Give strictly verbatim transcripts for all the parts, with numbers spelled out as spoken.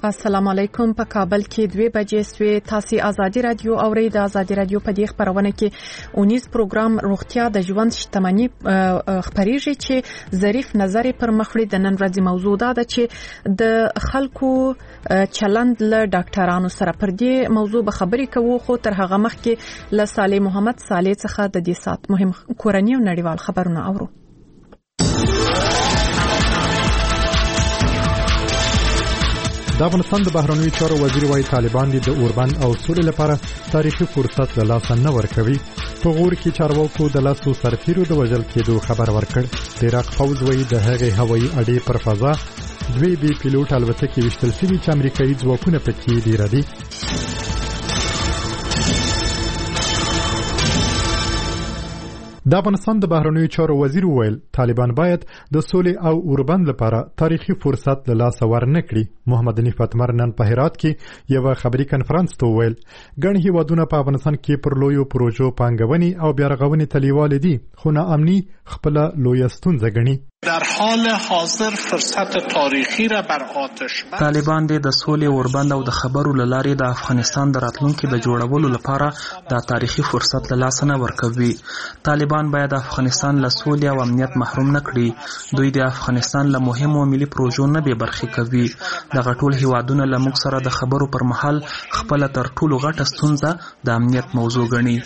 السلام علیکم. په کابل کې دوه بجې سوي. تاسو ازادي رادیو اورئ. د ازادي رادیو په دې خبرونه کې اونیز پروګرام روغتیا د ژوند شتمنۍ خبريږي چې ظریف نظر پر مخړې د نن ورځې موضوع ده چې د خلکو چلند له ډاکټرانو سره پر دې موضوع به خبرې کوو. خو تر هغه مخکې له صالح محمد صالح څخه د دې سات مهم کورنۍ او نړیوال خبرونه اورو. د افغانستان د بهرنیو چارو وزیر وايي طالبان د اوربند او سولې لپاره تاریخي فرصت له لاسه نه ورکوي. په غور کې چارواکو د لاسو سرتیرو د وژل کېدو خبر ورکړ. د عراق پوځ وايي د هغې هوایي اډې پر فضا دوی بي پیلوټ الوتکې وشتل شوي چې امریکایي ځواکونه پکې ډیر دي. د افغانستان د بهرنیو چارو وزیر وویل طالبان باید د سولې او اوربند لپاره تاریخي فرصت له لاسه ورنکړي. محمد حنیف اتمر نن په هرات کې یو خبري کنفرانس ته وویل ګڼ هیوادونه په افغانستان کې پر لویو پروژو پانګونې او بیارغونې تلیوال دي خو ناامني خپل لویه ستونزه ګڼي. در حال حاضر فرصت تاریخی را بر آتش بس. طالبان د سولې اوربند او د خبرو لارې د افغانستان د راتلونکي د جوړولو لپاره د تاریخي فرصت له لاسه نه ورکوي. طالبان باید افغانستان له سولې او امنیت محروم نه کړي. دوی د افغانستان له مهمو ملي پروژو نه بې برخې کوي. دغه ټول هیوادونه له موږ سره د خبرو پر مهال خپل تر ټولو غټه ستونزه د امنیت موضوع ګڼي.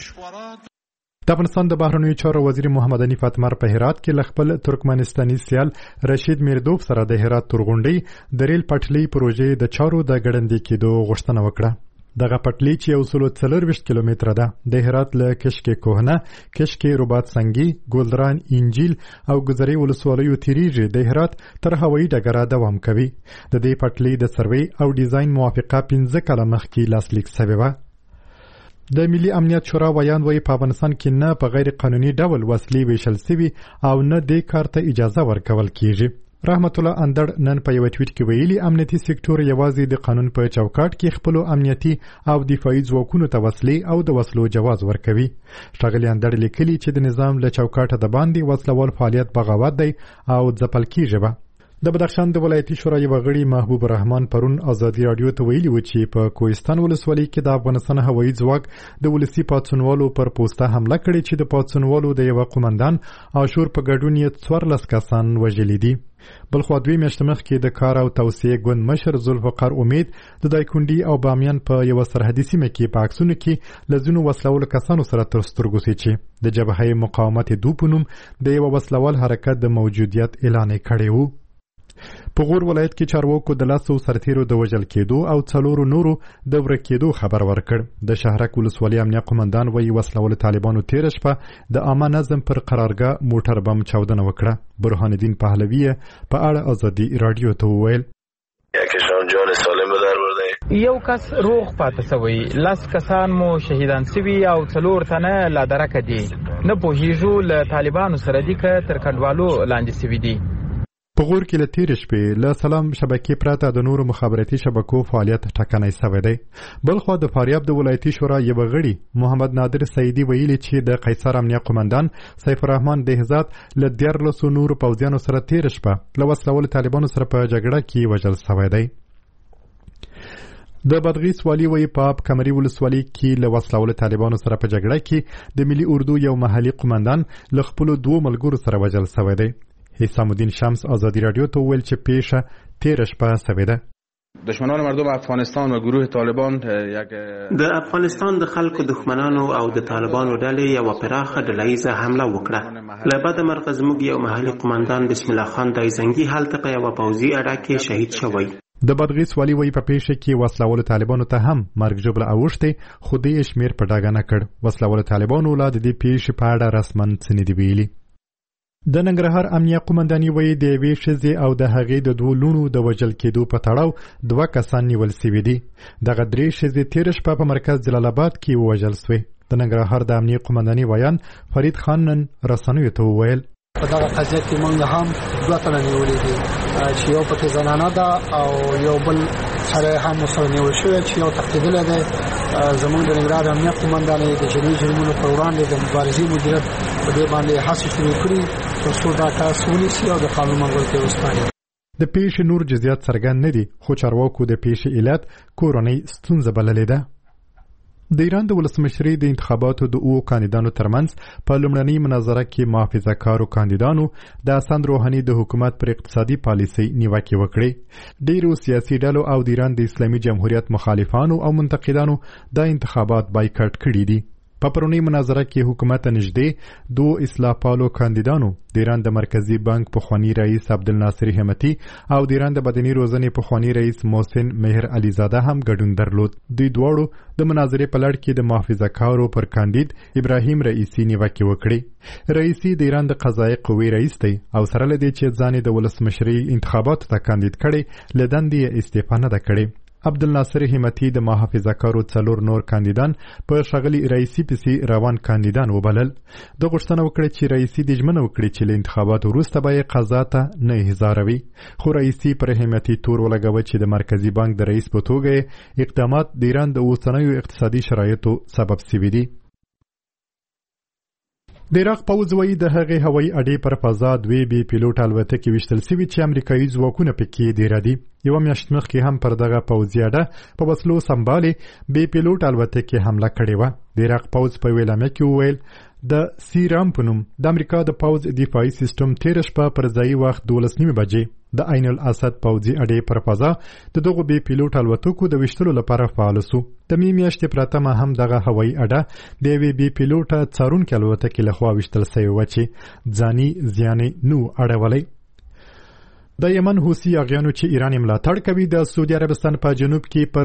د افغانستان د بهرنیو چارو وزیر محمد حنیف اتمر په هرات کې له خپل ترکمنستاني سیال رشید میردوف سره د هرات تورغونډۍ د ریل پټلۍ پروژې د چارو د ګړندې کېدو غوښتنه وکړه. دغه پټلۍ چې یو سل څلرویشت کیلومتره ده د هرات له کشک کوهنه، کشک رباط سنگي، ګلدران، انجیل او ګذري ولسوالیو تیریږي د هرات تر هوایي ډګره دوام کوي. د دې پټلۍ د سروې او ډیزاین موافقه پنځه کاله مخکې لاسلیک شوې وه. د ملي امنیت شورا ویان وایي په افغانستان کې نه په غیر قانوني ډول وسلې ویشل شوي او نه دې کار ته اجازه ورکول کیږي. رحمت الله اندړ نن په یو ټویټ کې ویلي امنیتي سکتور یوازې د قانون په چوکاټ کې خپل امنیتي او دفاعي ځواکونو ته وسلې او د وسلو جواز ورکوي. ښاغلي اندړ لیکلي چې د نظام له چوکاټه د باندې وسلوال فعالیت بغاوت دی او ځپل کیږي. د بدخشان د ولایتي شورا یو غړي محبوب الرحمن پرون ازادي رادیو ته ویلي و چې په کوهستان ولسوالۍ کې د افغانستان هوایي ځواک د ولسی پاتسونوالو پر پوسټه حمله کړې چې د پاتسونوالو د یو قومندان عاشور په ګډون یې څوارلس کسان وژلي دي. بلخو دوی میاشتې مخکې د کار او توسعې ګوند مشر ذوالفقار امید د دایکنډي او بامیان په یو سرحدي سیمه کې په عکسونو کې له ځینو وسلوالو کسانو سره تر سترګو سي چې د جبهه مقاومت دو په نوم د یو وسلوال حرکت د موجودیت اعلان کړی و. په غور ولایت کې چارواکو د لاسو سرتیرو د وژل کېدو او څلورو نورو د ورک کېدو خبر ورکړ. د شهرک ولسوالۍ امنیه قومندان وایي وسلوال طالبانو تېره شپه د عامه نظم پر قرارګاه موټر بم چاودنه وکړه. برهان الدین پهلوي په اړه ازادي رادیو ته وویل یو کس روغ پاتې شوی، لس کسان مو شهیدان شوي او څلور تنه لا درکه دي. نه پوهیږو له طالبانو سره دي که تر کنډوالو لاندې شوي دي. په غور کې له تېرې شپې له سلام شبکې پرته د نورو مخابراتي شبکو فعالیت ټکنی شوی دی. بلخوا د فاریاب د ولایتي شورا یو غړي محمد نادر سیدي ویلي چې د قیصر امنیه قومندان سیف الرحمن دهزاد له دیارلسو نورو پوځیانو سره تېره شپه له وسلوالو طالبانو سره په جګړه کې وژل شوی دی. د بادغیس والی وی په کمري ولسوالۍ کې له وسلوالو طالبانو سره په جګړه کې د ملي اردو یو محلي قومندان له خپلو دوو ملګرو سره وژل شوی دی. حسام الدین شمس ازادي رادیو ته ویل چې پیښه تېره شپه شوې ده. دشمنان مردم افغانستان و گروه طالبان یک د افغانستان د خلکو دښمنانو او د طالبانو ډلې یو پراخه ډلهیزه حمله وکړه. له بده مرغه زموږ یو محلي قومندان بسم الله خان دایزنګي هلته په یوه پوځي اډه کې شهید شوی. د بادغیس والی وی په پیښه کې وسلوالو طالبانو ته هم مرګ ژوبله اوښتې خو دې شمېر په ډاګه نه کړ. وسلوالو طالبانو لا د دې پیښې په اړه رسما څه نه دي ویلي. د ننګرهار امنیه قومنداني وایي د یوې ښځې او د هغې د دوو لوڼو د وژل کېدو په تړاو دوه کسان نیول سوي دي. دغه درې ښځې تېره شپه په مرکز جلال آباد کې ووژل سوې. د ننګرهار د امنیه قومنداني ویان فرید خان نن رسنیو ته وویل په دغه قضیه کې موږ هم دوه تنه نیولي دي چې یو پکې زنانه ده او یو بل سړی هم ورسره نیول شوی چې یو تښتېدلی دی. زموږ د ننګرهار امنیه قومندانۍ د جنایي جرمونو پر وړاندې د مبارزې مدیریت په دې باندې هڅې شروع کړي تر څو دا کس ونیسي او د قانون منګولو ته وسپاري. د پیښې نور جزئیات څرګند نه دي، خو چارواکو د پیښې علت کورنۍ ستونزه بللې ده. د ایران د ولسمشرۍ د انتخاباتو د اوو کاندیدانو ترمنځ په لومړنۍ مناظره کې محافظه کارو کاندیدانو د حسن روحاني د حکومت پر اقتصادي پالیسۍ نیوکې وکړې. ډیرو سیاسي ډلو او د ایران د اسلامي جمهوریت مخالفانو او منتقدانو دا انتخابات بایکاټ کړي دي. په پرونی مناظره کې حکومت نږدې دو اصلاح پالو کاندیدانو د ایران د مرکزی بانک پخوانی رئیس عبدالناصر همتی او د ایران د بدني روزنې پخوانی رئیس محسن مهر علیزاده هم ګډون درلود. دوی دواړو د مناظرې په لړ کې د محافظه کارو پر کاندید ابراهیم رئیسی نیوکې وکړې. رئیسی د ایران د قضایي قوې رئیس دی او سره له دې چې ځان د ولسمشرۍ انتخاباتو ته کاندید کړي، له دندې استعفا نه ده کړې. عبدالناصر همتی د محافظه کارو څلور نور کاندیدان په ښاغلي رئیسی پسې روان کاندیدان وبلل. د غوښتنه وکړه چې رئیسی د ژمنه وکړي چې له انتخاباتو وروسته به یې قضا ته نه احضاروي، خو رئیسی پر همتی تور ولګوه چې د مرکزی بانک د رئیس په توګه اقدامات د ایران د اوسنیو اقتصادي شرایطو سبب سوي دي. د عراق پوځ وایي د هغې هوایي اډې پر فضا دوې بې پیلوټ الوتکې ویشتل سوي چې امریکایي ځواکونه پکې دېره دي. یوه میاشت مخکې هم پر دغه پوځي اډه په وسلو سمبالې بې پیلوټ الوتکې حمله کړې وه. د عراق پوځ په یوې اعلامیه کې وویل د سیرام په نوم د امریکا د پوځ دفاعي سیستم تېره شپه پر ځایي وخت دولس نیمې بجې د عین الاسد پوځي اډې پر فضا د دغو بې پیلوټ الوتکو د ویشتلو لپاره فعال سو. د مې میاشتې پرته هم دغه هوایي اډه د یوې بې پیلوټه څارونکې الوتکې لخوا ویشتل سوې وه چې ځاني زیان یې نه و اړولی. د یمن حوثي اغیانو چې ایران یې ملاتړ کوي د سعودي عربستان په جنوب کې پر